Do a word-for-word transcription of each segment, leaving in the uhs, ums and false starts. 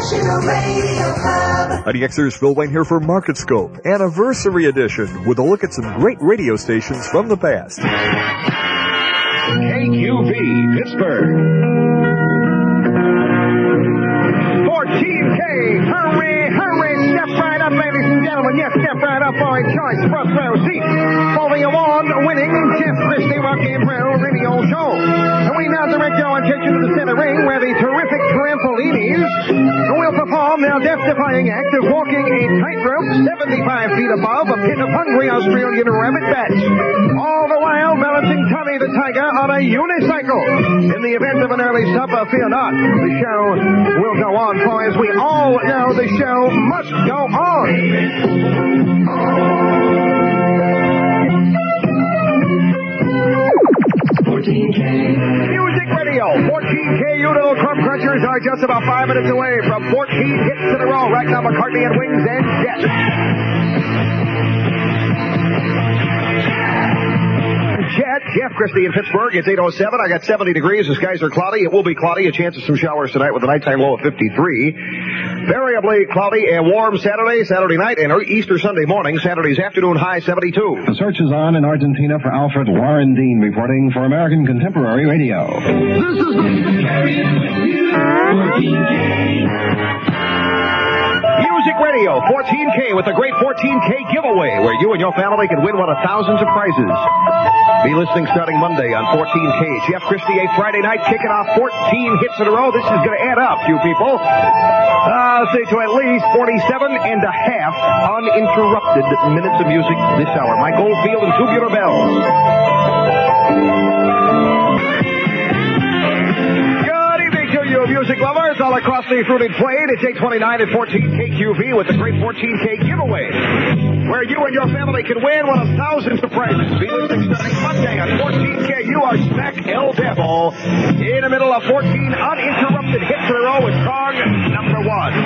National Radio Club. Howdy, Xers, Phil Wayne here for Market Scope, Anniversary Edition, with a look at some great radio stations from the past. K Q V, Pittsburgh. fourteen K, hurry, hurry, step right up, ladies and gentlemen. Yes, step right up for a choice first row seat for the award-winning Jeff Christie Rock and Roll Radio Show. And we now direct your attention to the center ring where the terrific Trampolinis will perform their death-defying act of walking a tightrope seventy-five feet above a pit of hungry Australian rabbit bats. All the while balancing Tommy the Tiger on a unicycle. In the event of an early supper, fear not. The show will go on, for as we all know, the show must go on. fourteen K. Music Radio. fourteen K, you little crumb crunchers are just about five minutes away from fourteen hits in a row. Right now, McCartney and Wings and Jet. Jet, Jeff Christie in Pittsburgh. It's eight oh seven. I got seventy degrees. The skies are cloudy. It will be cloudy. A chance of some showers tonight with a nighttime low of fifty-three. Variably cloudy and warm Saturday, Saturday night, and Easter Sunday morning. Saturday's afternoon high seventy-two. The search is on in Argentina for Alfred Warren Dean reporting for American Contemporary Radio. This is the Carrying with you, fourteen K. Music Radio, fourteen K, with the great fourteen K giveaway, where you and your family can win one of thousands of prizes. Be listening starting Monday on fourteen K. Jeff Christie, a Friday night, kicking off fourteen hits in a row. This is going to add up, you people. Uh, say to at least forty-seven and a half uninterrupted minutes of music this hour. Mike Oldfield and Tubular Bells. Music lovers all across the fruited plain. It's eight twenty-nine at fourteen K Q V with the great fourteen K giveaway, where you and your family can win one of thousands of prizes. Be listening starting Monday on fourteen K. You are smack el devil in the middle of fourteen uninterrupted hits in a row with song number one.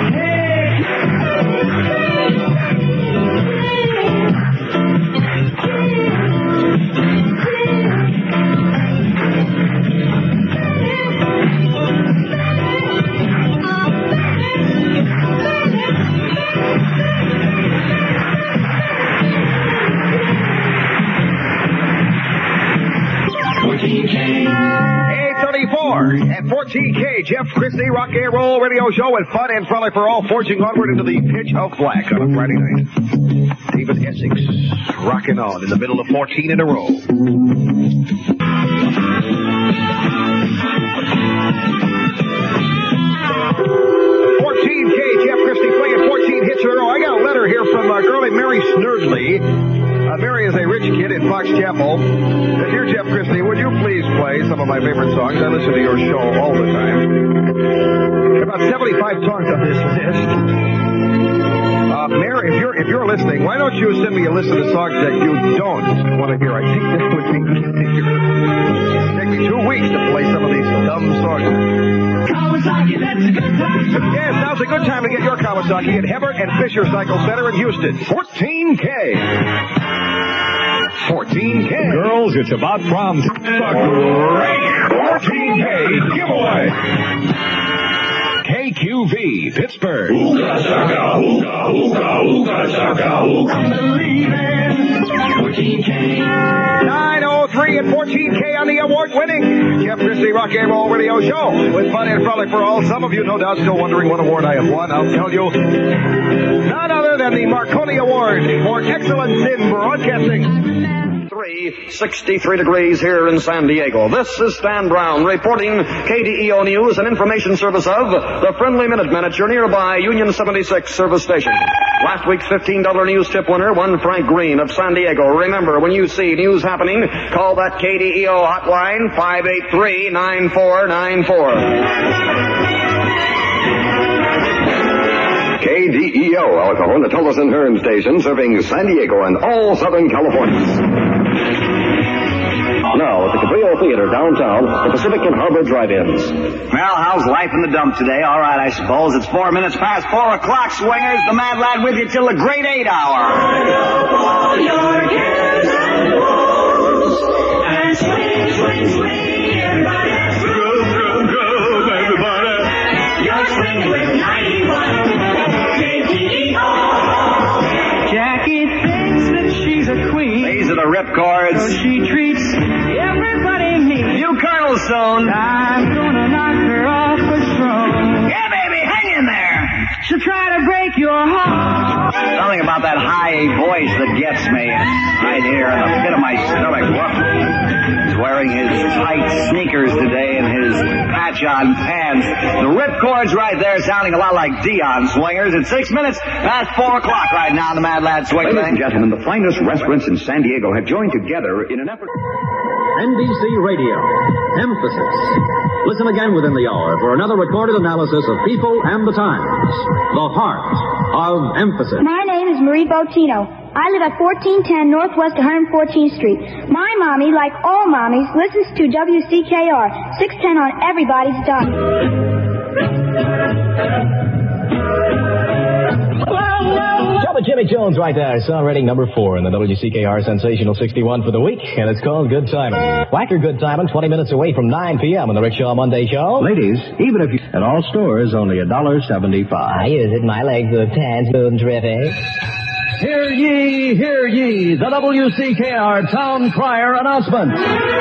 eight thirty-four at fourteen K, Jeff Christie Rock and Roll Radio Show with fun and frolic for all, forging onward into the pitch of black on a Friday night. David Essex rocking on in the middle of fourteen in a row. fourteen K, Jeff Christie playing fourteen hits in a row. I got a letter here from uh, girlie Mary Snurdley. Uh, Mary is a rich kid in Fox Chapel. Uh, dear Jeff Christie, would you please play some of my favorite songs? I listen to your show all the time. About seventy-five songs on this list. Uh, Mary, if you're if you're listening, why don't you send me a list of the songs that you don't want to hear? I think that would be easier. Take me two weeks to play some of these dumb songs. Kawasaki, that's a good time. Yes, now's a good time to get your Kawasaki at Hebert and Fisher Cycle Center in Houston. fourteen K. fourteen K. Girls, it's about prom. The great fourteen K giveaway. K Q V, Pittsburgh. Ooga shaka, ooga, ooga, ooga shaka, ooga. I'm believing. fourteen K. nine oh three and fourteen K on the award-winning Jeff Christie Rock and Roll Radio Show with fun and frolic for all. Some of you, no doubt, still wondering what award I have won. I'll tell you, none other than the Marconi Award for Excellence in Broadcasting. sixty-three degrees here in San Diego. This is Stan Brown reporting K D E O News and information service of the Friendly Minutemen at your nearby Union seventy-six service station. Last week's fifteen dollar news tip winner, one Frank Green of San Diego. Remember, when you see news happening, call that K D E O hotline, five eight three, nine four nine four. K D E O, El Cajon, the Tolleson Hearn station, serving San Diego and all Southern California. Now, at the Cabrillo Theater downtown, the Pacific and Harbor Drive-Ins. Well, how's life in the dump today? All right, I suppose. It's four minutes past four o'clock, swingers. The Mad Lad with you till the great eight hour. All your cares and woes, and swing, swing, swing, everybody. Groove, groove, groove, everybody. Your swing swing with ninety-one K T E O. Jackie thinks that she's a queen. These are the ripcords. So she treats everybody mean. You Colonel Stone. I'm gonna knock her off her throne. Yeah, baby, hang in there. She'll try to break your heart. Something about that high voice that gets me right here in the pit of my stomach. Whoa. He's wearing his tight sneakers today and his patch-on pants. The ripcords right there sounding a lot like Dion Swingers. It's six minutes past four o'clock right now in the Mad Lad Swing Ladies Thing. and gentlemen, the finest restaurants in San Diego have joined together in an effort... N B C Radio, Emphasis. Listen again within the hour for another recorded analysis of people and the times. The heart of Emphasis. My name is Marie Botino. I live at fourteen ten Northwest one hundred fourteenth Street. My mommy, like all mommies, listens to W C K R, six ten on everybody's dial. Jumbo Jimmy Jones right there. Song rating number four in the W C K R Sensational sixty-one for the week, and it's called Good Timing. Whacker Good Timing, twenty minutes away from nine p.m. on the Rickshaw Monday Show. Ladies, even if you... At all stores, only one dollar seventy-five. I use it. My legs look tan, smooth, and terrific. Hear ye, hear ye, the W C K R Town Crier announcement.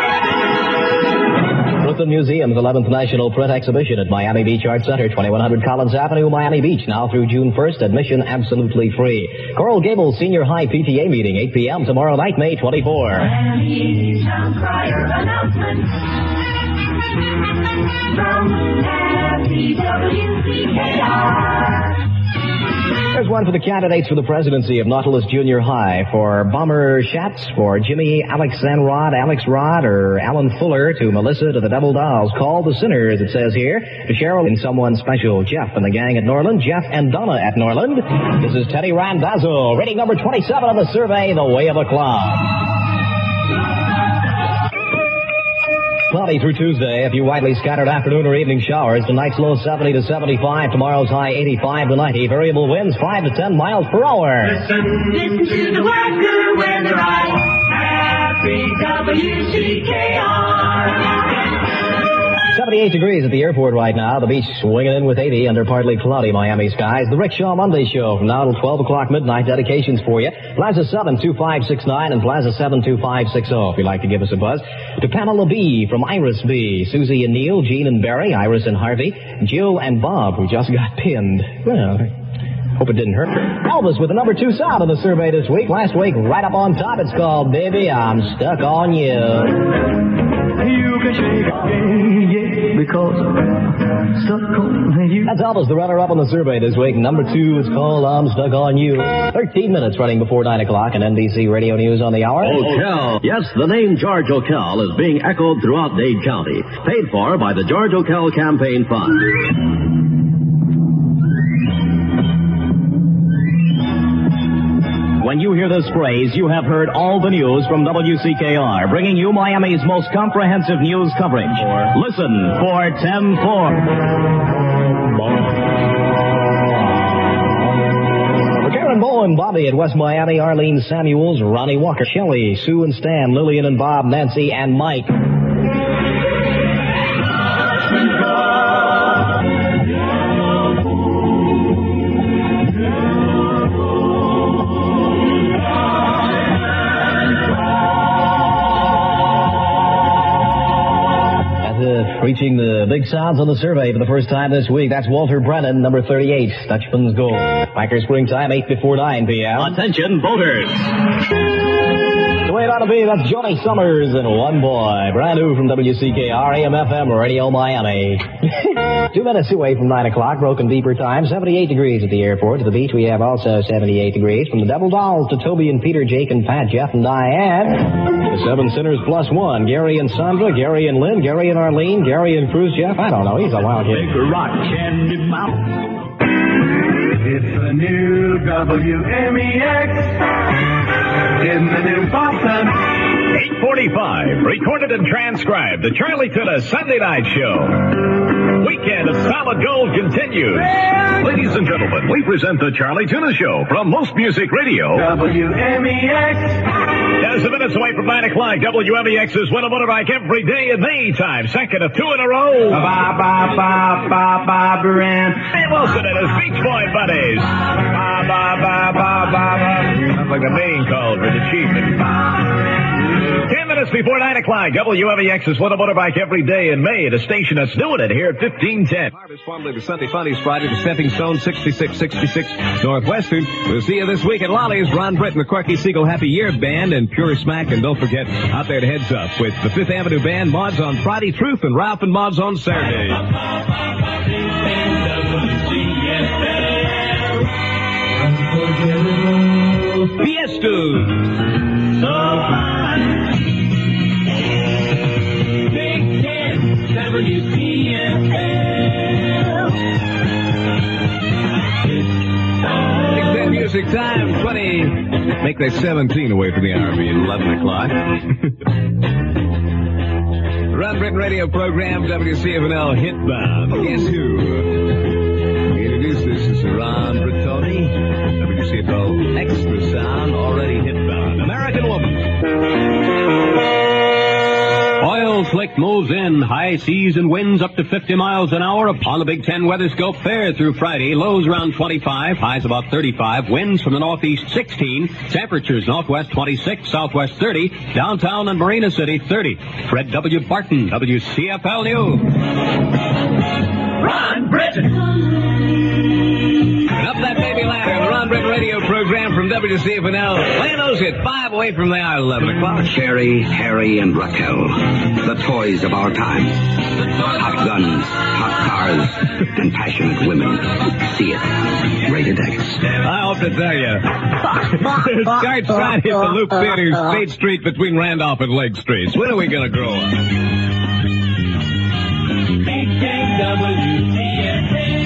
Brooklyn Museum's eleventh National Print Exhibition at Miami Beach Art Center, twenty-one hundred Collins Avenue, Miami Beach. Now through June first, admission absolutely free. Coral Gables Senior High P T A meeting, eight p.m. tomorrow night, May twenty-fourth. Miami Town Crier announcement from Happy W C K R. There's one for the candidates for the presidency of Nautilus Junior High. For Bomber Schatz, for Jimmy, Alex Zanrod, Alex Rod, or Alan Fuller, to Melissa, to the Double Dolls. Call the Sinners, it says here. To Cheryl and someone special. Jeff and the gang at Norland. Jeff and Donna at Norland. This is Teddy Randazzo. Rating number twenty-seven on the survey, The Way of a Cloud. Cloudy through Tuesday. A few widely scattered afternoon or evening showers. Tonight's low seventy to seventy-five. Tomorrow's high eighty-five to ninety. Variable winds five to ten miles per hour. Listen, listen to the Whacker Weather Eye. Happy W C K R. seventy-eight degrees at the airport right now. The beach swinging in with eighty under partly cloudy Miami skies. The Rickshaw Monday Show from now till twelve o'clock midnight. Dedications for you. Plaza seven two five six nine and Plaza seven two five six zero if you'd like to give us a buzz. To Pamela B. from Iris B. Susie and Neil, Jean and Barry, Iris and Harvey, Jill and Bob, who just got pinned. Well, hope it didn't hurt. Elvis with the number two sound in the survey this week. Last week, right up on top, it's called Baby, I'm Stuck on You. You can shake it, yeah, yeah, because I'm stuck on you. That's Elvis, the runner-up on the survey this week. Number two is called I'm Stuck on You. Thirteen minutes running before nine o'clock, and N B C Radio News on the hour. Ocal. Yes, the name George Ocal is being echoed throughout Dade County. Paid for by the George Ocal Campaign Fund. When you hear this phrase, you have heard all the news from W C K R, bringing you Miami's most comprehensive news coverage. Listen for ten four. Karen Bowen, Bobby at West Miami, Arlene Samuels, Ronnie Walker, Shelley, Sue and Stan, Lillian and Bob, Nancy and Mike. Reaching the big sounds on the survey for the first time this week. That's Walter Brennan, number thirty-eight, Dutchman's Goal. Packer Springtime, eight before nine p.m. Attention, voters. The way it ought to be, that's Johnny Summers and One Boy. Brand new from W C K R, A M F M, Radio Miami. Two minutes away from nine o'clock, broken beeper time. seventy-eight degrees at the airport. To the beach, we have also seventy-eight degrees. From the Double Dolls to Toby and Peter, Jake and Pat, Jeff and Diane. The Seven Sinners plus one. Gary and Sandra, Gary and Lynn, Gary and Arlene, Gary and Cruz Jeff. I don't know. He's a wild kid. Big rock candy mouth. It's the new W M E X in the new Boston. eight forty-five, recorded and transcribed, the Charlie Tuna Sunday Night Show. Weekend of Solid Gold continues. Ladies and gentlemen, we present the Charlie Tuna Show from Most Music Radio. W M E X. Just a minutes away from nine o'clock, W M E X's Win a Motorbike every day in May time. Second of two in a row. Ba ba ba ba ba Baran. Hey Wilson and his Beach Boy buddies. Ba ba ba ba ba ba. Sounds like the main call for the chief. Ten minutes before nine o'clock, W M E X's Win a Motorbike every day in May. The station that's doing it here at fifteen ten. Harvest formerly the Sunday Funnies, Friday the Stepping Stone, sixty-six sixty-six Northwestern. We'll see you this week at Lolly's. Ron Britton, the Corky Siegel Happy Year Band, and Pure Smack. And don't forget, out there to Heads Up with the Fifth Avenue Band, Mods on Friday, Truth, and Ralph and Mods on Saturday. Fiesta. So fine. Big Ten, W C F L. Big Ten Music Time, twenty. Make that seventeen away from the hour, be eleven o'clock. Ron Britton radio program, W C F L Hitbound. Guess who? Introduce this is Ron Brittoni. W C F L Extra Sound, already hitbound. American Woman. Oil slick moves in. High seas and winds up to fifty miles an hour upon the Big Ten Weather Scope fair through Friday. Lows around twenty-five, highs about thirty-five. Winds from the northeast sixteen. Temperatures northwest twenty-six, southwest thirty. Downtown and Marina City thirty. Fred W. Barton, W C F L News. Ron Britton. And up that baby ladder, the Ron Britton radio program from W C F L. Lanos at five away from the hour, eleven o'clock. Sherry, Harry, and Raquel, the toys of our time. Hot guns, hot cars, and passionate women. See it. Rated X. I hope to tell you. Start Friday at the Loop Theater, State Street between Randolph and Lake Streets. When are we going to grow up? Big Ten W C F L.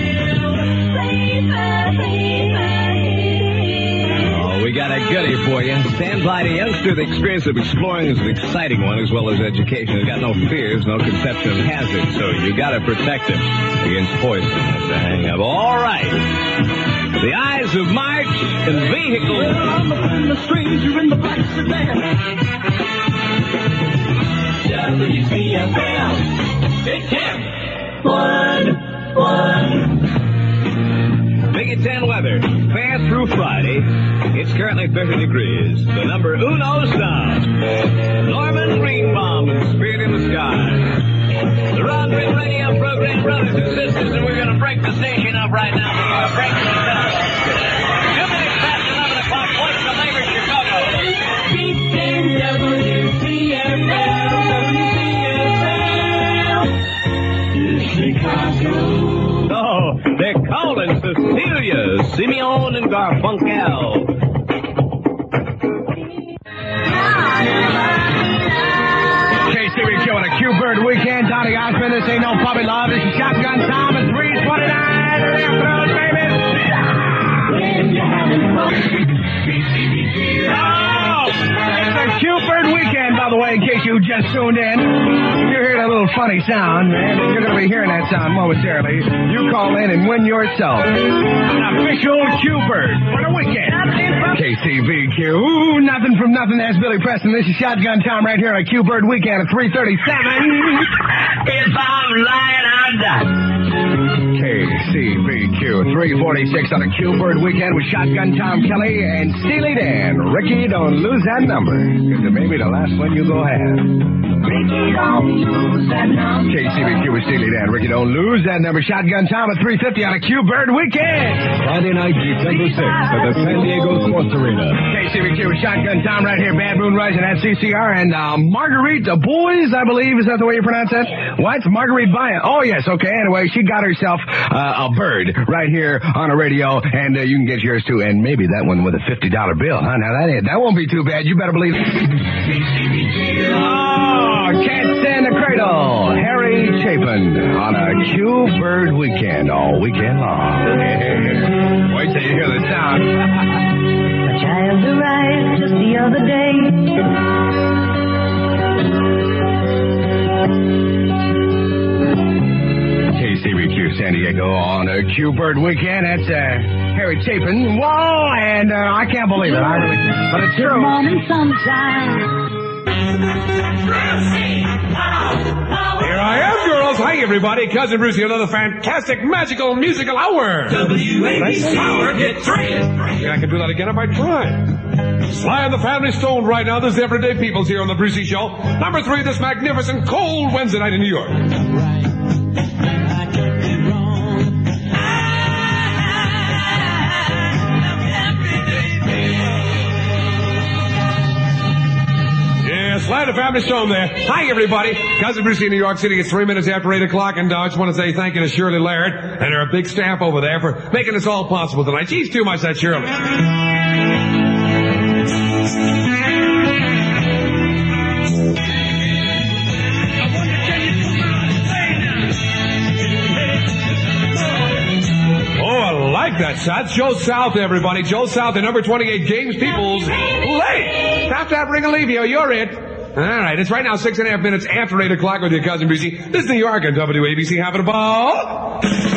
Oh, we got a goodie for you. Stand by the youngster. The experience of exploring is an exciting one as well as education. He's got no fears, no conception of hazard, so you got to protect him against poison. That's a hang up. All right. The eyes of March and vehicles. Well, I'm up in the stranger in the black sedan. W C F L. Big Ten. One, one. Big Ten weather. Fair through Friday. It's currently thirty degrees. The number uno sound. Norman Greenbaum and Spirit in the Sky. The Ron Britton radio program, brothers and sisters, and we're going to break the station up right now. We're going to break the up. Two minutes past eleven o'clock, point to Labor, Chicago. Big Ten W C F L. W C F L. Chicago. Oh, they're calling Cecilia, Simeon, and Garfunkel. K C B Q on a Q-Bird weekend. Donnie Osmond, this ain't no puppy love. This is Shotgun Tom at three twenty-nine. Afternoon, baby. When you're having fun. K C B Q. Oh, it's a Q-Bird weekend, by the way, in case you just tuned in. You're hearing a little funny sound, man. You're going to be hearing that sound momentarily. You call in and win yourself an official Q-Bird for the weekend. K C B Q. Ooh, nothing from nothing. That's Billy Preston. This is Shotgun Tom right here on a Q-Bird weekend at three thirty-seven. If I'm lying, I'm done. K C B Q three forty-six on a Q-Bird weekend with Shotgun Tom Kelly and Steely Dan. Ricky, don't lose that number, because it may be the last one you go have. Ricky, don't lose that number. K C B Q with Steely Dan. Ricky, don't lose that number. Shotgun Tom at three fifty on a Q-Bird weekend. Friday night, December sixth at the San Diego Sports Arena. K C B Q with Shotgun Tom right here. Bad Moon Rising at C C R. And uh, Marguerite uh, Boys, I believe. Is that the way you pronounce that? What? Marguerite Bryant. Oh, yes. Okay. Anyway, she got herself uh, a bird right here on a radio. And uh, you can get yours, too. And maybe that one with a fifty dollar bill. Huh? Now, that, ain't, that won't be too bad. You better believe it. Oh, Can't Stand the Cradle. Harry Chapin on a Q-Bird weekend all weekend long. Wait till you hear the sound. A child arrived just the other day. K C B Q San Diego on a Q-Bird weekend. That's uh, Harry Chapin. Whoa, and uh, I can't believe it. I really, but it's true. Morning sunshine. Here I am, girls. Hi, everybody. Cousin Brucey, another fantastic, magical, musical hour. W A B C Power Hit three. Yeah, I can do that again if I try. Sly and the Family Stone right now. This is Everyday Peoples here on the Brucey Show. Number three, this magnificent cold Wednesday night in New York. Sly the Family Stone there. Hi, everybody. Cousin Brucey in New York City. It's three minutes after eight o'clock, and uh, I just want to say thank you to Shirley Laird and her big staff over there for making this all possible tonight. She's too much, that Shirley. Oh, I like that shot. Joe South, everybody. Joe South, the number twenty-eight, James Peoples. Late. Stop that Ringalivio. You're it. All right, it's right now six and a half minutes after eight o'clock with your Cousin Brucey. This is New York and W A B C having a ball.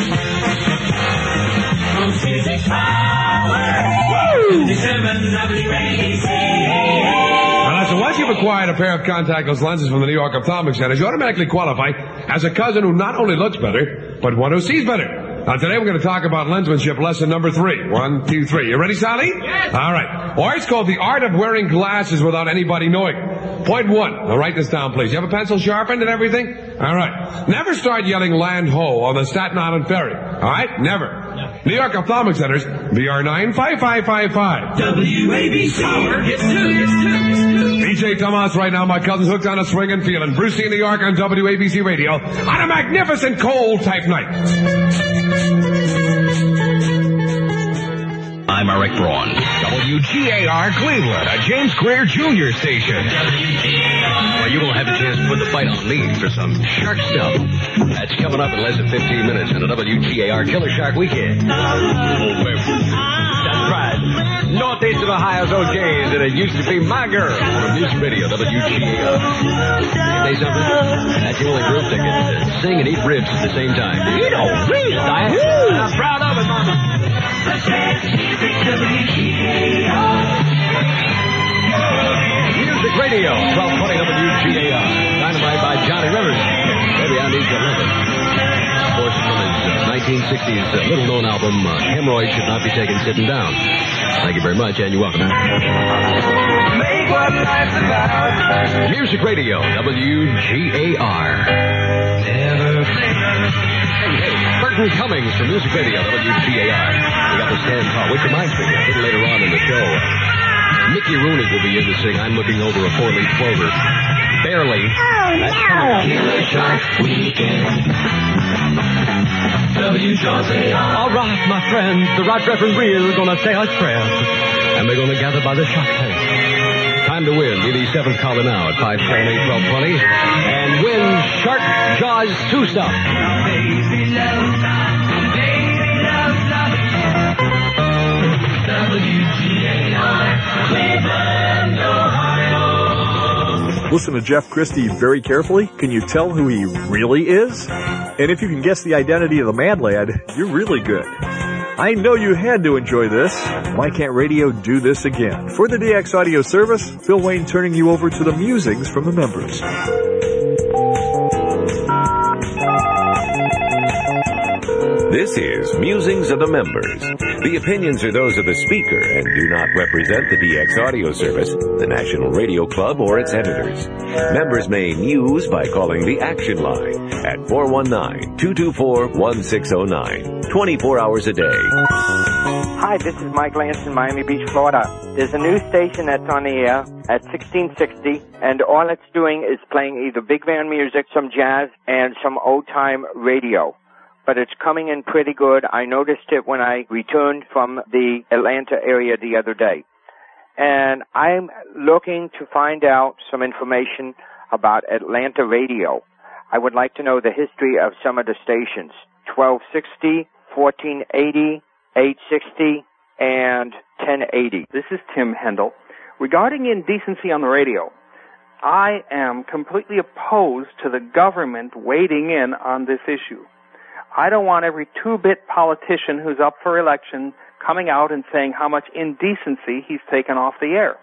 Now, so once you've acquired a pair of contactless lenses from the New York Ophthalmic Centers, you automatically qualify as a cousin who not only looks better, but one who sees better. Now, today we're going to talk about lensmanship lesson number three. One, two, three. You ready, Sally? Yes. All right. Or it's called the art of wearing glasses without anybody knowing. Point one. Now, write this down, please. You have a pencil sharpened and everything? All right. Never start yelling land ho on the Staten Island ferry. All right? Never. No. New York Ophthalmic Centers, V R nine five five five five. W A B C Power Hits two. Hits two. Hits two. D J Tomas right now. My cousin's hooked on a swing and feeling. Brucey in New York on W A B C Radio on a magnificent cold type night. I'm Eric Braun. W G A R Cleveland, a James Greer Junior station. Well, you won't have a chance to put the fight on me for some shark stuff. That's coming up in less than fifteen minutes in a W G A R Killer Shark Weekend. That's right. Northeast of Ohio's O J's, and it used to be my girl on Music Radio, W G A R. Can you say something? That's the only group that can uh, sing and eat ribs at the same time. You know, please, Diane. I'm proud of it, Mama. Music Radio, twelve twenty W G A R. Dynamite by Johnny Rivers. Maybe I need to live it. Of course, from his uh, nineteen sixties uh, little-known album, uh, Hemorrhoids Should Not Be Taken Sitting Down. Thank you very much, and you're welcome. Music Radio, W G A R. Never Hey, hey, Burton Cummings from Music Radio, W G A R. We got the stand call, which reminds me, a little later on in the show, Mickey Rooney will be in to sing I'm Looking Over a Four-Leaf Clover. Barely. Oh, no. Killer Shark Weekend. W G A R. All right, my friends, the Right Reverend Real is going to say us prayers, and we're going to gather by the shark tank. Time to win. Be the seventh caller now at five seven eight, twelve twenty. And win Shark Jaws two stuff. Baby love, baby love, love. W G A R, Cleveland, Ohio. Listen to Jeff Christie very carefully. Can you tell who he really is? And if you can guess the identity of the Mad Lad, you're really good. I know you had to enjoy this. Why can't radio do this again? For the D X Audio Service, Phil Wayne turning you over to the musings from the members. This is Musings of the Members. The opinions are those of the speaker and do not represent the D X Audio Service, the National Radio Club, or its editors. Members may muse by calling the Action Line at four one nine, two two four, one six zero nine, twenty-four hours a day. Hi, this is Mike Lance in Miami Beach, Florida. There's a new station that's on the air at sixteen sixty, and all it's doing is playing either big band music, some jazz, and some old-time radio. But it's coming in pretty good. I noticed it when I returned from the Atlanta area the other day. And I'm looking to find out some information about Atlanta radio. I would like to know the history of some of the stations. twelve sixty, fourteen eighty, eight sixty, and ten eighty. This is Tim Hendel. Regarding indecency on the radio, I am completely opposed to the government wading in on this issue. I don't want every two-bit politician who's up for election coming out and saying how much indecency he's taken off the air.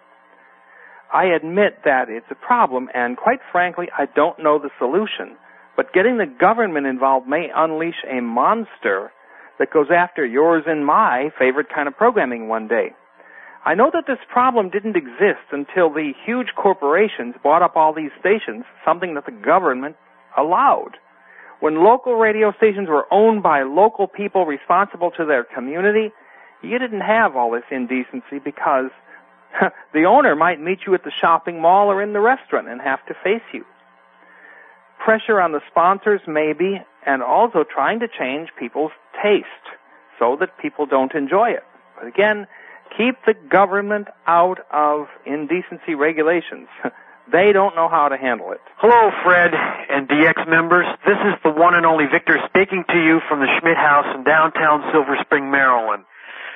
I admit that it's a problem, and quite frankly, I don't know the solution. But getting the government involved may unleash a monster that goes after yours and my favorite kind of programming one day. I know that this problem didn't exist until the huge corporations bought up all these stations, something that the government allowed. When local radio stations were owned by local people responsible to their community, you didn't have all this indecency because the owner might meet you at the shopping mall or in the restaurant and have to face you. Pressure on the sponsors, maybe, and also trying to change people's taste so that people don't enjoy it. But again, keep the government out of indecency regulations. They don't know how to handle it. Hello, Fred and D X members. This is the one and only Victor speaking to you from the Schmidt House in downtown Silver Spring, Maryland.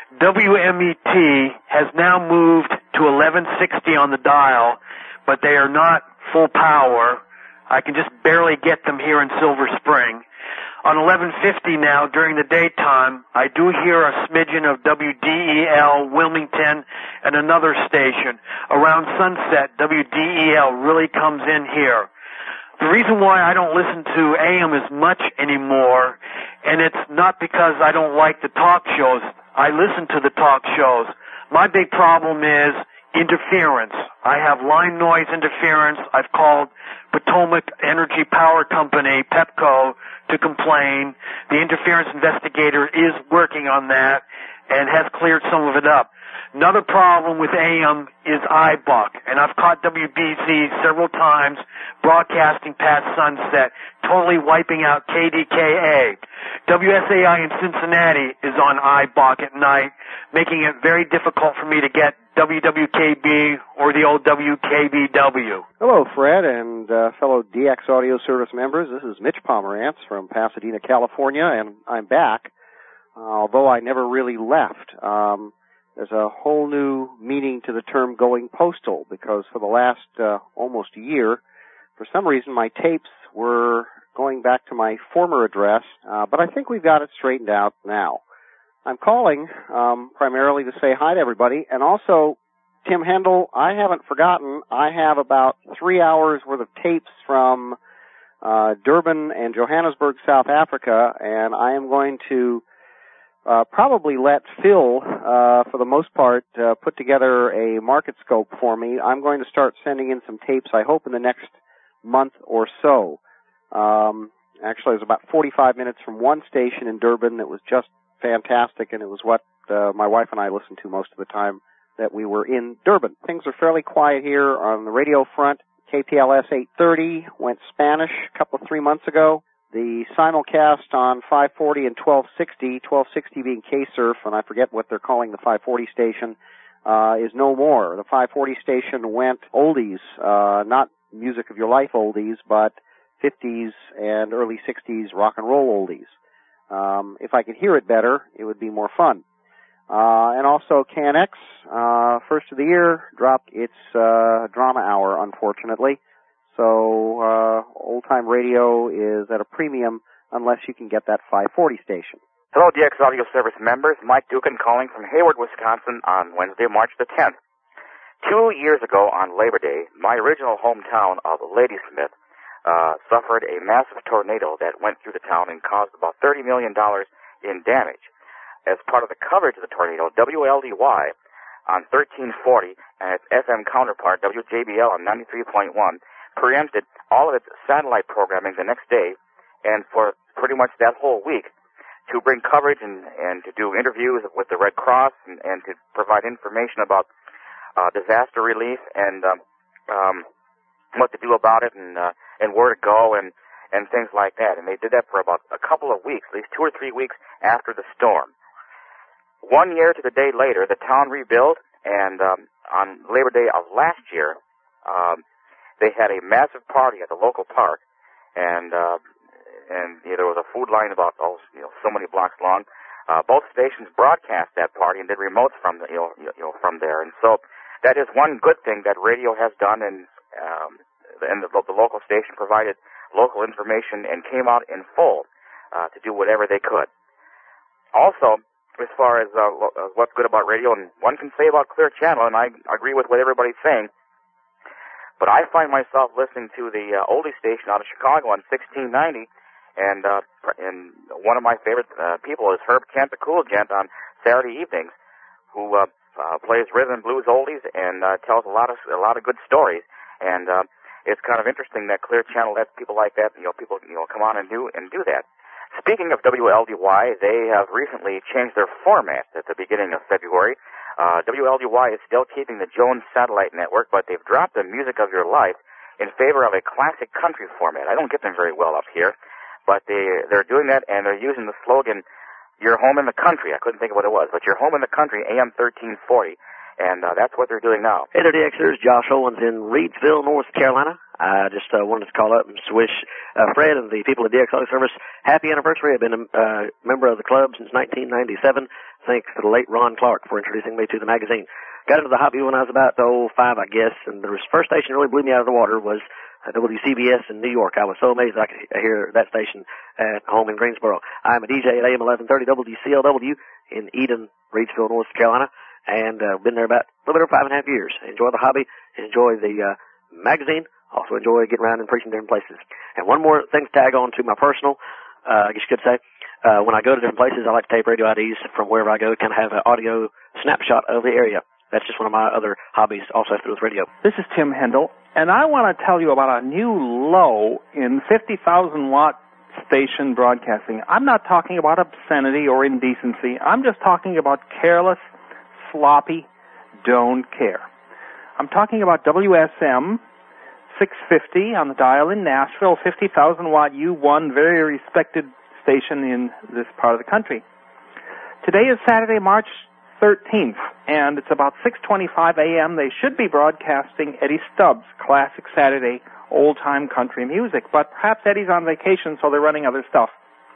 W M E T has now moved to eleven sixty on the dial, but they are not full power. I can just barely get them here in Silver Spring. On eleven fifty now, during the daytime, I do hear a smidgen of W D E L, Wilmington, and another station. Around sunset, W D E L really comes in here. The reason why I don't listen to A M as much anymore, and it's not because I don't like the talk shows. I listen to the talk shows. My big problem is interference. I have line noise interference. I've called Potomac Energy Power Company, PEPCO, to complain. The interference investigator is working on that and has cleared some of it up. Another problem with A M is I B U C, and I've caught W B Z several times broadcasting past sunset, totally wiping out K D K A. W S A I in Cincinnati is on I B U C at night, making it very difficult for me to get W W K B or the old W K B W. Hello, Fred, and uh, fellow D X Audio Service members. This is Mitch Pomerantz from Pasadena, California, and I'm back, uh, although I never really left. Um, there's a whole new meaning to the term going postal, because for the last uh, almost a year, for some reason, my tapes were going back to my former address, uh, but I think we've got it straightened out now. I'm calling um, primarily to say hi to everybody, and also, Tim Hendel, I haven't forgotten, I have about three hours worth of tapes from uh, Durban and Johannesburg, South Africa, and I am going to uh, probably let Phil, uh, for the most part, uh, put together a market scope for me. I'm going to start sending in some tapes, I hope, in the next month or so. Um, actually, it was about forty-five minutes from one station in Durban that was just fantastic, and it was what uh, my wife and I listened to most of the time that we were in Durban. Things are fairly quiet here on the radio front. K P L S eight thirty went Spanish a couple of three months ago. The simulcast on five forty and twelve sixty, twelve sixty being K-Surf, and I forget what they're calling the five forty station, uh, is no more. The five forty station went oldies, uh, not music of your life oldies, but fifties and early sixties rock and roll oldies. Um, if I could hear it better, it would be more fun. Uh, and also K N X, uh, first of the year, dropped its, uh, drama hour, unfortunately. So, uh, old-time radio is at a premium unless you can get that five forty station. Hello, D X Audio Service members. Mike Dukin calling from Hayward, Wisconsin on Wednesday, March the tenth. Two years ago on Labor Day, my original hometown of Ladysmith uh, suffered a massive tornado that went through the town and caused about thirty million dollars in damage. As part of the coverage of the tornado, W L D Y on thirteen forty and its F M counterpart, W J B L on ninety-three point one, preempted all of its satellite programming the next day and for pretty much that whole week to bring coverage and, and to do interviews with the Red Cross and, and to provide information about uh, disaster relief and um, um, what to do about it and uh, and where to go and, and things like that. And they did that for about a couple of weeks, at least two or three weeks after the storm. One year to the day later, the town rebuilt, and um, on Labor Day of last year, um, they had a massive party at the local park, and uh, and you know, there was a food line about oh, you know, so many blocks long. Uh, both stations broadcast that party and did remotes from the, you know, you know from there, and so that is one good thing that radio has done, and um, and the, the local station provided local information and came out in full. uh, to do whatever they could. Also, as far as uh, what's good about radio, and one can say about Clear Channel, and I agree with what everybody's saying, but I find myself listening to the uh, oldie station out of Chicago on sixteen ninety, and uh, and one of my favorite uh, people is Herb Kent, the Cool Gent, on Saturday evenings, who uh, uh, plays rhythm and blues oldies and uh, tells a lot of a lot of good stories. And uh, it's kind of interesting that Clear Channel lets people like that, you know, people you know come on and do and do that. Speaking of W L D Y, they have recently changed their format at the beginning of February. Uh, W L D Y is still keeping the Jones Satellite Network, but they've dropped the Music of Your Life in favor of a classic country format. I don't get them very well up here, but they, they're doing that, and they're using the slogan, "You're home in the country." I couldn't think of what it was, but "You're home in the country," A M thirteen forty. And uh, that's what they're doing now. Hey there, D Xers. Josh Owens in Reidsville, North Carolina. I just uh, wanted to call up and wish uh, Fred and the people at D X Audio Service happy anniversary. I've been a uh, member of the club since nineteen ninety-seven. Thanks to the late Ron Clark for introducing me to the magazine. Got into the hobby when I was about oh five, I guess, and the first station that really blew me out of the water was uh, W C B S in New York. I was so amazed I could hear that station at home in Greensboro. I'm a D J at A M eleven thirty W C L W in Eden, Reidsville, North Carolina. And uh, been there about a little bit over five and a half years. Enjoy the hobby, enjoy the uh, magazine, also enjoy getting around and preaching different places. And one more thing to tag on to my personal, uh, I guess you could say, uh, when I go to different places, I like to tape radio I Ds from wherever I go, kind of have an audio snapshot of the area. That's just one of my other hobbies, also have to do with radio. This is Tim Hendel, and I want to tell you about a new low in fifty thousand watt station broadcasting. I'm not talking about obscenity or indecency. I'm just talking about careless, sloppy, don't care. I'm talking about W S M six fifty on the dial in Nashville, fifty thousand watt U one, very respected station in this part of the country. Today is Saturday, March thirteenth, and it's about six twenty-five a m They should be broadcasting Eddie Stubbs' classic Saturday old-time country music, but perhaps Eddie's on vacation, so they're running other stuff,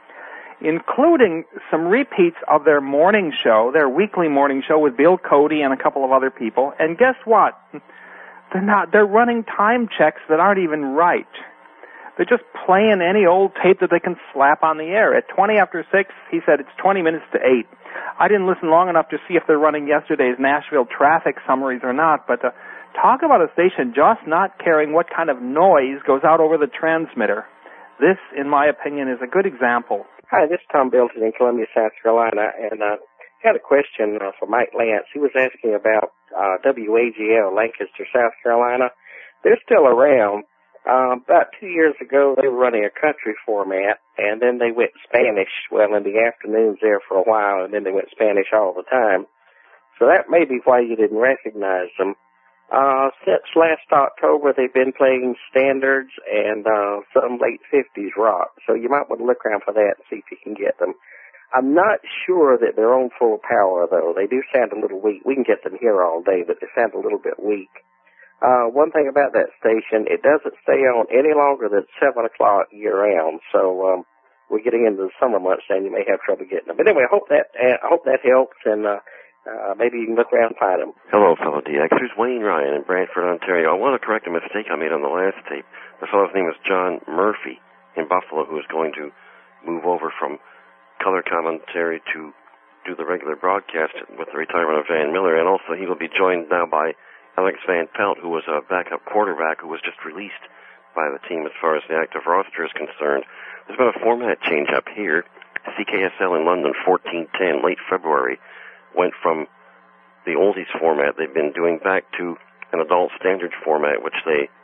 including some repeats of their morning show, their weekly morning show with Bill Cody and a couple of other people. And guess what? They're not, they're running time checks that aren't even right. They're just playing any old tape that they can slap on the air. At twenty after six, he said it's twenty minutes to eight. I didn't listen long enough to see if they're running yesterday's Nashville traffic summaries or not, but uh, talk about a station just not caring what kind of noise goes out over the transmitter. This, in my opinion, is a good example. Hi, this is Tom Bilton in Columbia, South Carolina, and I uh, had a question uh, for Mike Lance. He was asking about uh, W A G L, Lancaster, South Carolina. They're still around. Uh, about two years ago, they were running a country format, and then they went Spanish, well, in the afternoons there for a while, and then they went Spanish all the time. So that may be why you didn't recognize them. Uh, since last October, they've been playing standards and uh, some late fifties rock, so you might want to look around for that and see if you can get them. I'm not sure that they're on full power, though. They do sound a little weak. We can get them here all day, but they sound a little bit weak. Uh, one thing about that station, it doesn't stay on any longer than seven o'clock year-round, so um, we're getting into the summer months, and you may have trouble getting them. But anyway, I hope that, uh, I hope that helps, and uh, uh, maybe you can look around and find them. Hello, fellow D Xers. Wayne Ryan in Brantford, Ontario. I want to correct a mistake I made on the last tape. The fellow's name is John Murphy in Buffalo, who is going to move over from color commentary to do the regular broadcast with the retirement of Van Miller, and also he will be joined now by Alex Van Pelt, who was a backup quarterback who was just released by the team as far as the active roster is concerned. There's been a format change up here. C K S L in London, fourteen ten, late February, went from the oldies format they've been doing back to an adult standard format, which they,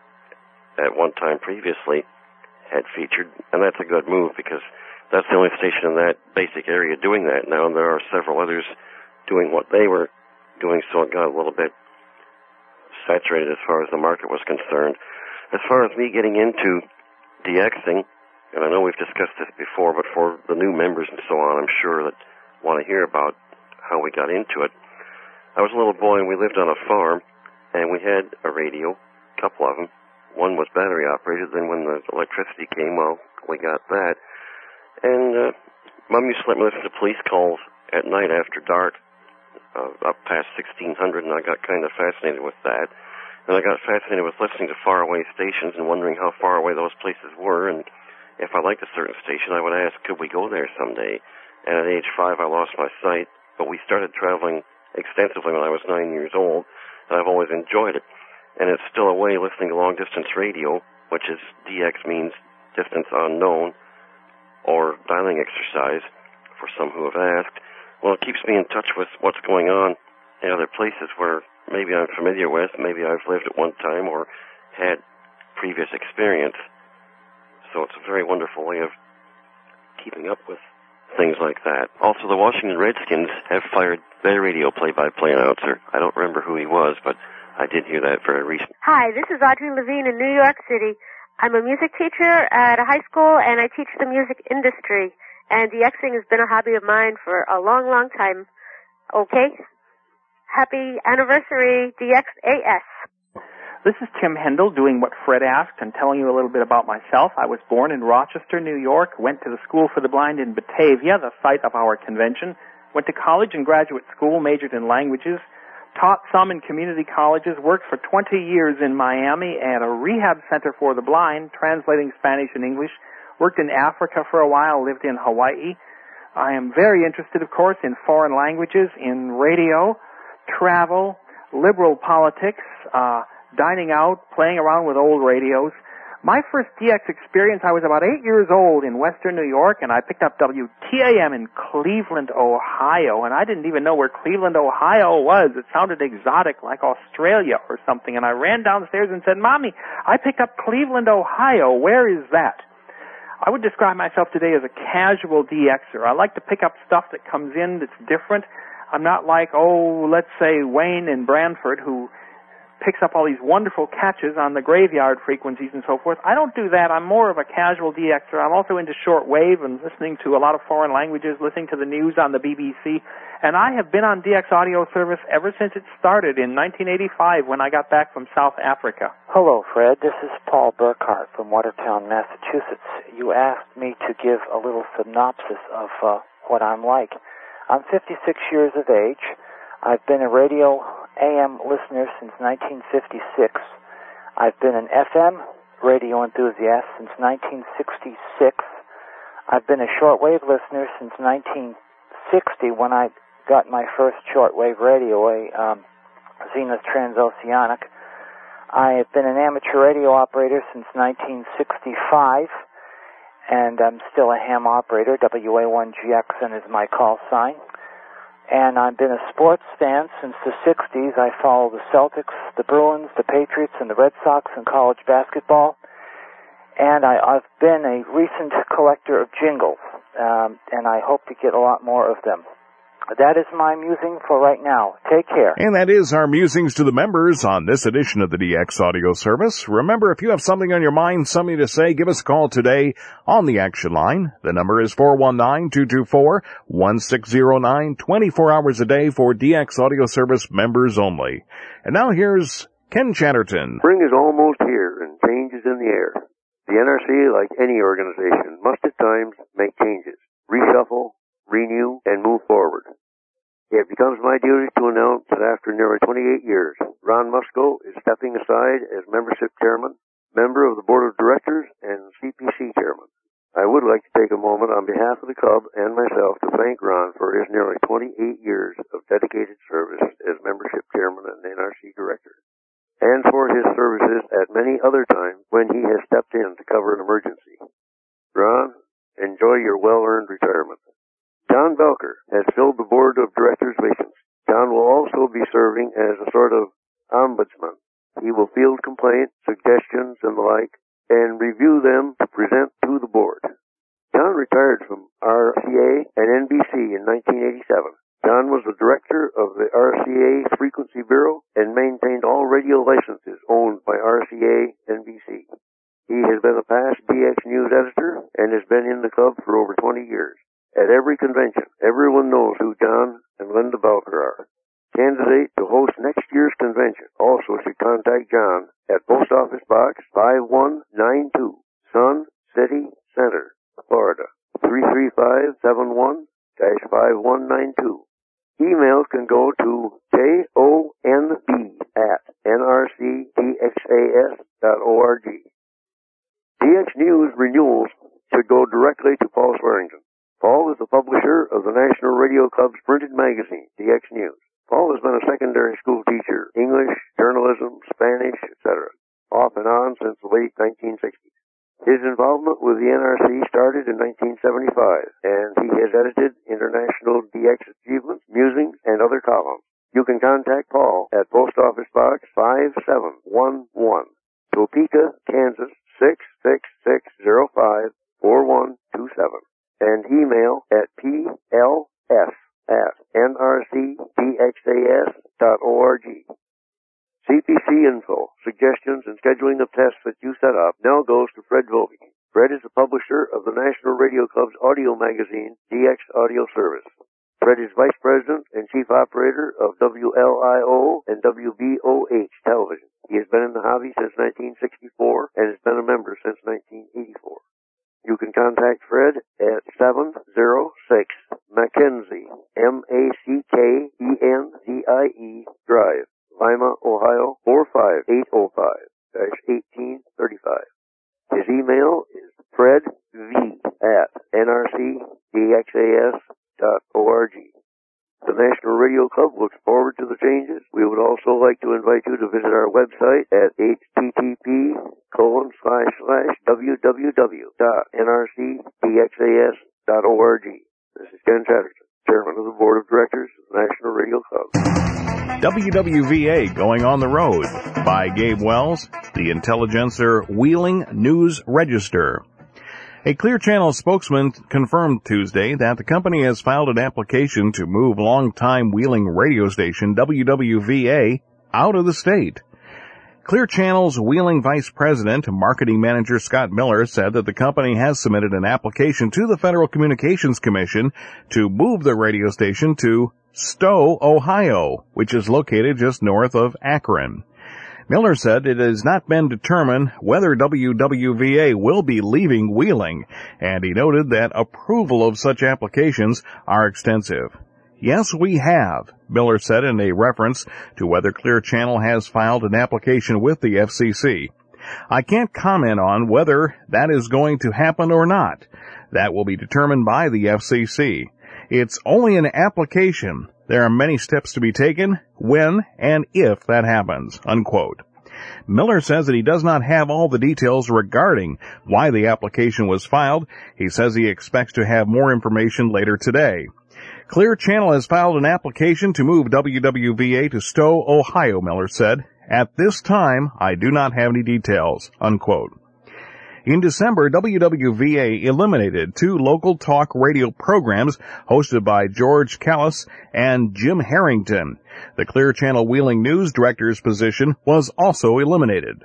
at one time previously, had featured. And that's a good move because that's the only station in that basic area doing that now, and there are several others doing what they were doing, so it got a little bit saturated as far as the market was concerned. As far as me getting into DXing, and I know we've discussed this before, but for the new members and so on, I'm sure that want to hear about how we got into it. I was a little boy and we lived on a farm, and we had a radio, a couple of them. One was battery operated, then when the electricity came, well, we got that. And uh, Mom used to let me listen to police calls at night after dark, Uh, up past sixteen hundred, and I got kind of fascinated with that. And I got fascinated with listening to faraway stations and wondering how far away those places were, and if I liked a certain station, I would ask, could we go there someday? And at age five, I lost my sight, but we started traveling extensively when I was nine years old, and I've always enjoyed it. And it's still a way listening to long-distance radio, which is D X means distance unknown, or dialing exercise, for some who have asked. Well, it keeps me in touch with what's going on in other places where maybe I'm familiar with, maybe I've lived at one time or had previous experience. So it's a very wonderful way of keeping up with things like that. Also, the Washington Redskins have fired their radio play-by-play announcer. I don't remember who he was, but I did hear that very recently. Hi, this is Audrey Levine in New York City. I'm a music teacher at a high school, and I teach the music industry. And DXing has been a hobby of mine for a long, long time. Okay? Happy anniversary, D X A S. This is Tim Hendel doing what Fred asked and telling you a little bit about myself. I was born in Rochester, New York, went to the School for the Blind in Batavia, the site of our convention, went to college and graduate school, majored in languages, taught some in community colleges, worked for twenty years in Miami at a rehab center for the blind, translating Spanish and English, worked in Africa for a while, lived in Hawaii. I am very interested, of course, in foreign languages, in radio, travel, liberal politics, uh, dining out, playing around with old radios. My first D X experience, I was about eight years old in western New York, and I picked up W T A M in Cleveland, Ohio, and I didn't even know where Cleveland, Ohio was. It sounded exotic, like Australia or something, and I ran downstairs and said, Mommy, I picked up Cleveland, Ohio. Where is that? I would describe myself today as a casual D Xer. I like to pick up stuff that comes in that's different. I'm not like, oh, let's say Wayne in Brantford, who picks up all these wonderful catches on the graveyard frequencies and so forth. I don't do that. I'm more of a casual D Xer. I'm also into shortwave and listening to a lot of foreign languages, listening to the news on the B B C. And I have been on D X audio service ever since it started in nineteen eighty-five when I got back from South Africa. Hello, Fred. This is Paul Burkhart from Watertown, Massachusetts. You asked me to give a little synopsis of uh, what I'm like. I'm fifty-six years of age. I've been a radio A M listener since nineteen fifty-six. I've been an F M radio enthusiast since nineteen sixty-six. I've been a shortwave listener since nineteen sixty when I got my first shortwave radio, a um, Zenith Transoceanic. I have been an amateur radio operator since nineteen sixty-five, and I'm still a ham operator. W A one G X N is my call sign. And I've been a sports fan since the sixties. I follow the Celtics, the Bruins, the Patriots, and the Red Sox in college basketball. And I, I've been a recent collector of jingles, um, and I hope to get a lot more of them. That is my musing for right now. Take care. And that is our musings to the members on this edition of the D X Audio Service. Remember, if you have something on your mind, something to say, give us a call today on the action line. The number is four one nine, two two four, one six zero nine, twenty-four hours a day for D X Audio Service members only. And now here's Ken Chatterton. Spring is almost here and change is in the air. The N R C, like any organization, must at times make changes, reshuffle, renew, and move forward. It becomes my duty to announce that after nearly twenty-eight years, Ron Musko is stepping aside as membership chairman, member of the board of directors, and C P C chairman. I would like to take a moment on behalf of the club and myself to thank Ron for his nearly twenty-eight years of dedicated service as membership chairman and N R C director, and for his services at many other times when he has stepped in to cover an emergency. Ron, enjoy your well-earned retirement. John Belker has filled the board of directors' vacancy. John will also be serving as a sort of ombudsman. He will field complaints, suggestions, and the like, and review them to present to the board. John retired from R C A and N B C in nineteen eighty-seven. John was the director of the R C A Frequency Bureau and maintained all radio licenses owned by R C A N B C. He has been a past D X News editor and has been in the club for over twenty years. At every convention, everyone knows who John and Linda Belker are. Candidate to host next year's convention also should contact John at Post Office Box five one nine two, Sun City Center, Florida, three three five seven one dash five one nine two. Emails can go to J O N B at N R C D X A S dot org. D X News renewals should go directly to Paul Swearingen. Paul is the publisher of the National Radio Club's printed magazine, D X News. Paul has been a secondary school teacher, English, journalism, Spanish, et cetera, off and on since the late nineteen sixties. His involvement with the N R C started in nineteen seventy-five, and he has edited International D X Achievements, Musings, and other columns. You can contact Paul at Post Office Box five seven one one, Topeka, Kansas six six six zero five four one two seven, and email at P L S at N R C D X A S dot org. C P C info, suggestions, and scheduling of tests that you set up now goes to Fred Volpe. Fred is the publisher of the National Radio Club's audio magazine, D X Audio Service. Fred is Vice President and Chief Operator of W L I O and W B O H Television. He has been in the hobby since nineteen sixty-four and has been a member since nineteen eighty-four. You can contact Fred at seven oh six Mackenzie, M A C K E N Z I E Drive, Lima, Ohio four five eight oh five dash eighteen thirty-five. His email is fredv at N R C D X A S dot org. The National Radio Club looks forward to the changes. We would also like to invite you to visit our website at http colon slash slash www dot nrcdxas dot org. This is Ken Chatterton, Chairman of the Board of Directors of the National Radio Club. W W V A Going on the Road by Gabe Wells, the Intelligencer Wheeling News Register. A Clear Channel spokesman confirmed Tuesday that the company has filed an application to move longtime Wheeling radio station W W V A out of the state. Clear Channel's Wheeling Vice President, Marketing Manager Scott Miller said that the company has submitted an application to the Federal Communications Commission to move the radio station to Stowe, Ohio, which is located just north of Akron. Miller said it has not been determined whether W W V A will be leaving Wheeling, and he noted that approval of such applications are extensive. Yes, we have, Miller said in a reference to whether Clear Channel has filed an application with the F C C. I can't comment on whether that is going to happen or not. That will be determined by the F C C. It's only an application. There are many steps to be taken when and if that happens, unquote. Miller says that he does not have all the details regarding why the application was filed. He says he expects to have more information later today. Clear Channel has filed an application to move W W V A to Stowe, Ohio, Miller said. At this time, I do not have any details, unquote. In December, W W V A eliminated two local talk radio programs hosted by George Callis and Jim Harrington. The Clear Channel Wheeling News Director's position was also eliminated.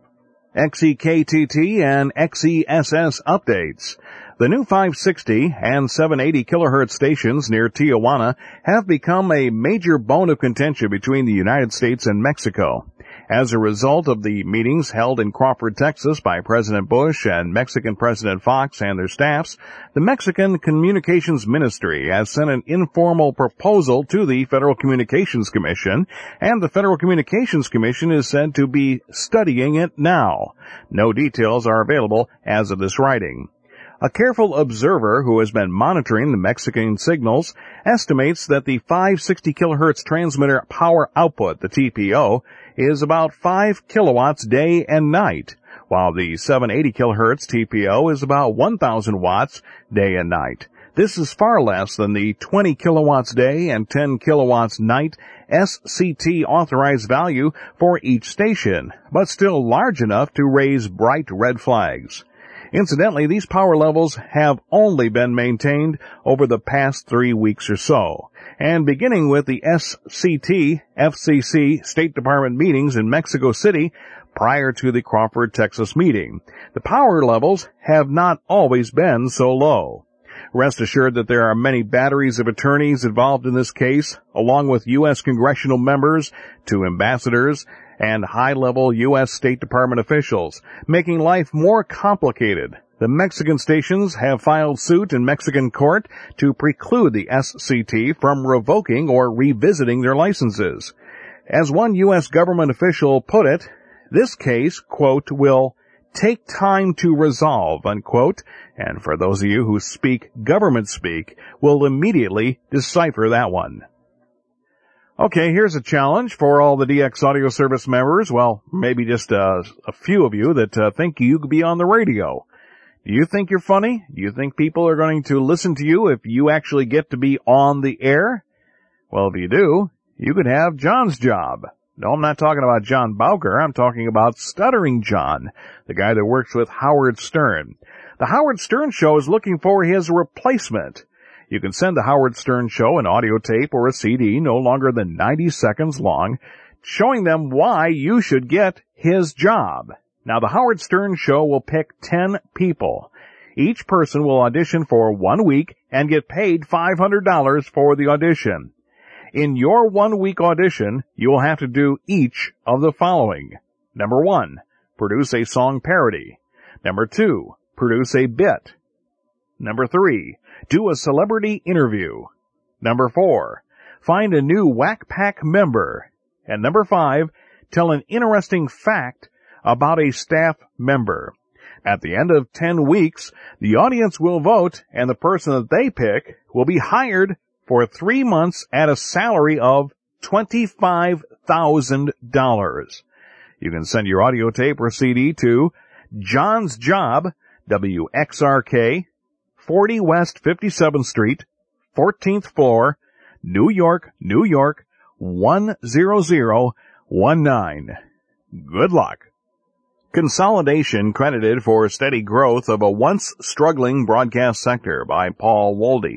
X E K T T and X E S S updates. The new five sixty and seven eighty kilohertz stations near Tijuana have become a major bone of contention between the United States and Mexico. As a result of the meetings held in Crawford, Texas by President Bush and Mexican President Fox and their staffs, the Mexican Communications Ministry has sent an informal proposal to the Federal Communications Commission, and the Federal Communications Commission is said to be studying it now. No details are available as of this writing. A careful observer who has been monitoring the Mexican signals estimates that the five sixty kilohertz transmitter power output, the T P O, is about five kilowatts day and night, while the seven eighty kilohertz T P O is about one thousand watts day and night. This is far less than the twenty kilowatts day and ten kilowatts night S C T authorized value for each station, but still large enough to raise bright red flags. Incidentally, these power levels have only been maintained over the past three weeks or so. And beginning with the S C T, F C C, State Department meetings in Mexico City prior to the Crawford, Texas meeting, the power levels have not always been so low. Rest assured that there are many batteries of attorneys involved in this case, along with U S congressional members, two ambassadors, and high-level U S State Department officials, making life more complicated. The Mexican stations have filed suit in Mexican court to preclude the S C T from revoking or revisiting their licenses. As one U S government official put it, this case, quote, will take time to resolve, unquote. And for those of you who speak government speak, will immediately decipher that one. Okay, here's a challenge for all the D X Audio Service members. Well, maybe just uh, a few of you that uh, think you could be on the radio. Do you think you're funny? Do you think people are going to listen to you if you actually get to be on the air? Well, if you do, you could have John's job. No, I'm not talking about John Bowker. I'm talking about Stuttering John, the guy that works with Howard Stern. The Howard Stern Show is looking for his replacement. You can send the Howard Stern Show an audio tape or a C D no longer than ninety seconds long, showing them why you should get his job. Now, the Howard Stern Show will pick ten people. Each person will audition for one week and get paid five hundred dollars for the audition. In your one-week audition, you will have to do each of the following. Number one, produce a song parody. Number two, produce a bit. Number three, do a celebrity interview. Number four, find a new Whack Pack member. And number five, tell an interesting fact about a staff member. At the end of ten weeks, the audience will vote, and the person that they pick will be hired for three months at a salary of twenty-five thousand dollars. You can send your audio tape or C D to John's Job, W X R K, forty West fifty-seventh Street, fourteenth floor, New York, New York, one zero zero one nine. Good luck. Consolidation credited for steady growth of a once struggling broadcast sector by Paul Wolde.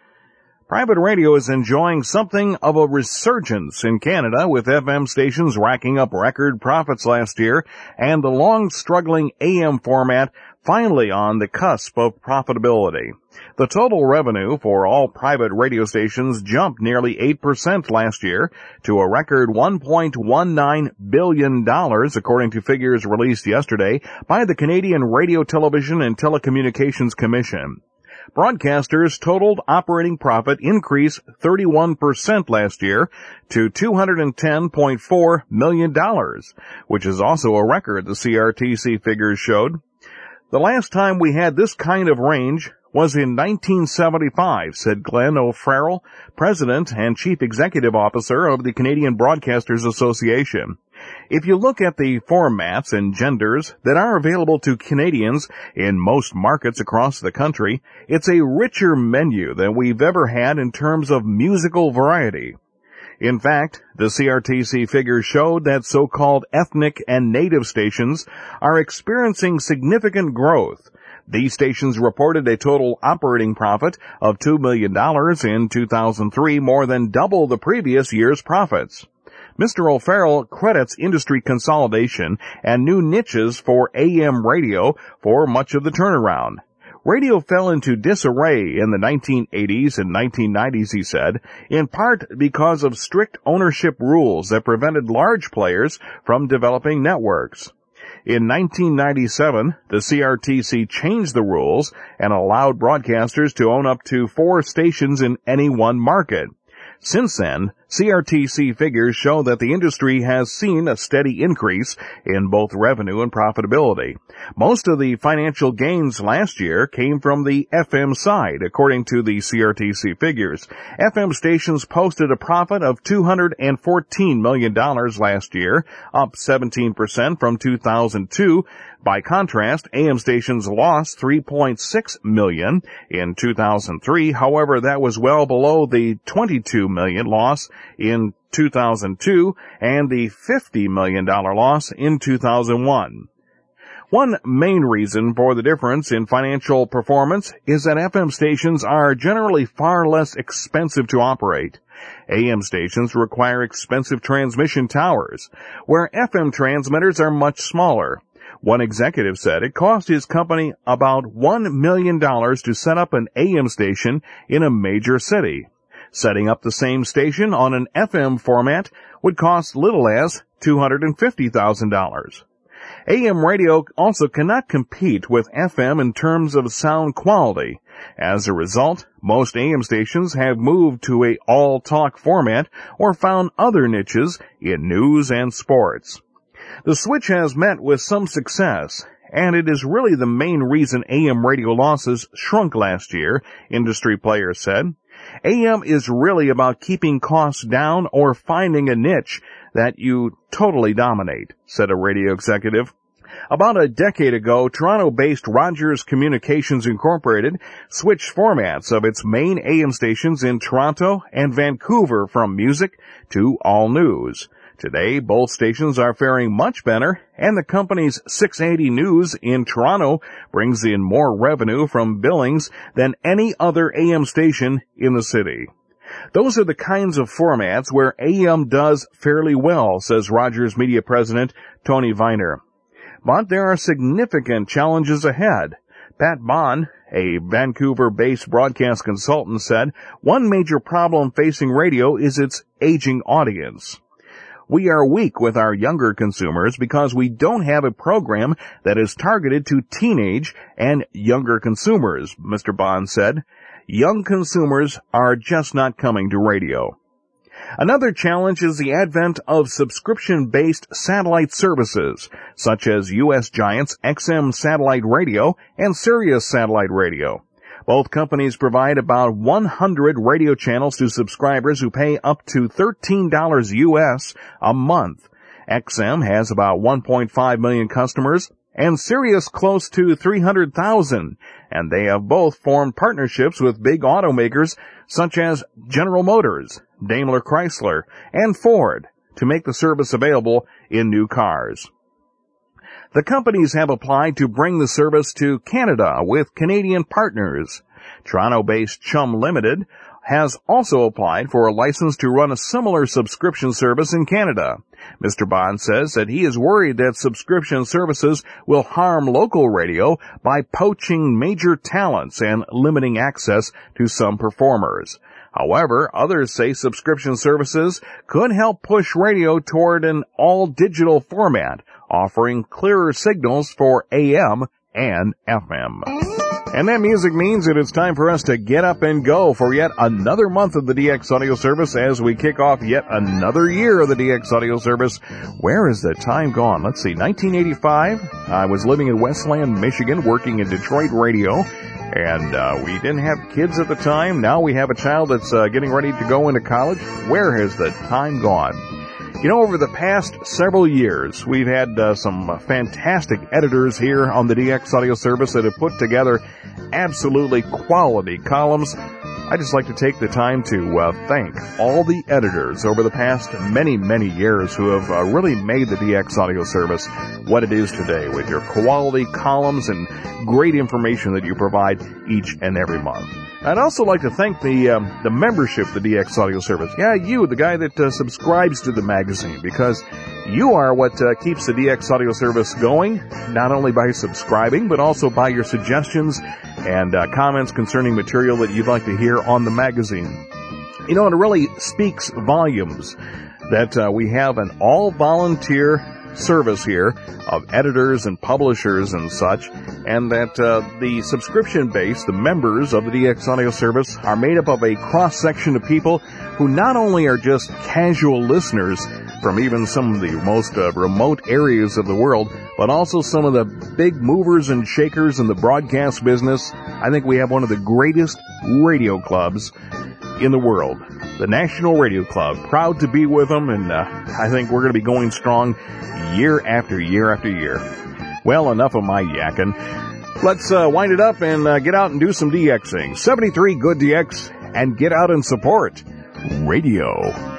Private radio is enjoying something of a resurgence in Canada, with F M stations racking up record profits last year and the long-struggling A M format finally on the cusp of profitability. The total revenue for all private radio stations jumped nearly eight percent last year to a record one point one nine billion dollars, according to figures released yesterday by the Canadian Radio, Television and Telecommunications Commission. Broadcasters' totaled operating profit increased thirty-one percent last year to two hundred ten point four million dollars, which is also a record, the C R T C figures showed. The last time we had this kind of range was in nineteen seventy-five, said Glenn O'Farrell, President and Chief Executive Officer of the Canadian Broadcasters Association. If you look at the formats and genders that are available to Canadians in most markets across the country, it's a richer menu than we've ever had in terms of musical variety. In fact, the C R T C figures showed that so-called ethnic and native stations are experiencing significant growth. These stations reported a total operating profit of two million dollars in two thousand three, more than double the previous year's profits. Mister O'Farrell credits industry consolidation and new niches for A M radio for much of the turnaround. Radio fell into disarray in the nineteen eighties and nineteen nineties, he said, in part because of strict ownership rules that prevented large players from developing networks. In nineteen ninety-seven, the C R T C changed the rules and allowed broadcasters to own up to four stations in any one market. Since then, C R T C figures show that the industry has seen a steady increase in both revenue and profitability. Most of the financial gains last year came from the F M side, according to the C R T C figures. F M stations posted a profit of two hundred fourteen million dollars last year, up seventeen percent from two thousand two. By contrast, A M stations lost three point six million dollars in two thousand three. However, that was well below the twenty-two million dollars loss in two thousand two and the fifty million dollars loss in two thousand one. One main reason for the difference in financial performance is that F M stations are generally far less expensive to operate. A M stations require expensive transmission towers, where F M transmitters are much smaller. One executive said it cost his company about one million dollars to set up an A M station in a major city. Setting up the same station on an F M format would cost little as two hundred fifty thousand dollars. A M radio also cannot compete with F M in terms of sound quality. As a result, most A M stations have moved to a all-talk format or found other niches in news and sports. The switch has met with some success, and it is really the main reason A M radio losses shrunk last year, industry players said. A M is really about keeping costs down or finding a niche that you totally dominate, said a radio executive. About a decade ago, Toronto-based Rogers Communications Incorporated switched formats of its main A M stations in Toronto and Vancouver from music to all news. Today, both stations are faring much better, and the company's six eighty News in Toronto brings in more revenue from billings than any other A M station in the city. Those are the kinds of formats where A M does fairly well, says Rogers Media President Tony Viner. But there are significant challenges ahead. Pat Bond, a Vancouver-based broadcast consultant, said one major problem facing radio is its aging audience. We are weak with our younger consumers because we don't have a program that is targeted to teenage and younger consumers, Mister Bond said. Young consumers are just not coming to radio. Another challenge is the advent of subscription-based satellite services, such as U S Giant's X M Satellite Radio and Sirius Satellite Radio. Both companies provide about one hundred radio channels to subscribers who pay up to thirteen dollars U S a month. X M has about one point five million customers, and Sirius close to three hundred thousand, and they have both formed partnerships with big automakers such as General Motors, Daimler Chrysler, and Ford to make the service available in new cars. The companies have applied to bring the service to Canada with Canadian partners. Toronto-based Chum Limited has also applied for a license to run a similar subscription service in Canada. Mister Bond says that he is worried that subscription services will harm local radio by poaching major talents and limiting access to some performers. However, others say subscription services could help push radio toward an all-digital format, offering clearer signals for A M and F M. And that music means that it's time for us to get up and go for yet another month of the D X Audio Service as we kick off yet another year of the D X Audio Service. Where is the time gone? Let's see, nineteen eighty-five, I was living in Westland, Michigan, working in Detroit radio, and uh, we didn't have kids at the time. Now we have a child that's uh, getting ready to go into college. Where has the time gone? You know, over the past several years, we've had uh, some fantastic editors here on the D X Audio Service that have put together absolutely quality columns. I'd just like to take the time to uh, thank all the editors over the past many, many years who have uh, really made the D X Audio Service what it is today with your quality columns and great information that you provide each and every month. I'd also like to thank the um, the membership of the D X Audio Service. Yeah, you, the guy that uh, subscribes to the magazine, because you are what uh, keeps the D X Audio Service going, not only by subscribing, but also by your suggestions and uh, comments concerning material that you'd like to hear on the magazine. You know, it really speaks volumes that uh, we have an all-volunteer service here of editors and publishers and such, and that uh, the subscription base, the members of the D X Audio Service, are made up of a cross-section of people who not only are just casual listeners from even some of the most uh, remote areas of the world, but also some of the big movers and shakers in the broadcast business. I think we have one of the greatest radio clubs in the world, the National Radio Club. Proud to be with them, and uh, I think we're going to be going strong year after year after year. Well, enough of my yakking. Let's uh, wind it up and uh, get out and do some DXing. seventy-three Good D X, and get out and support radio.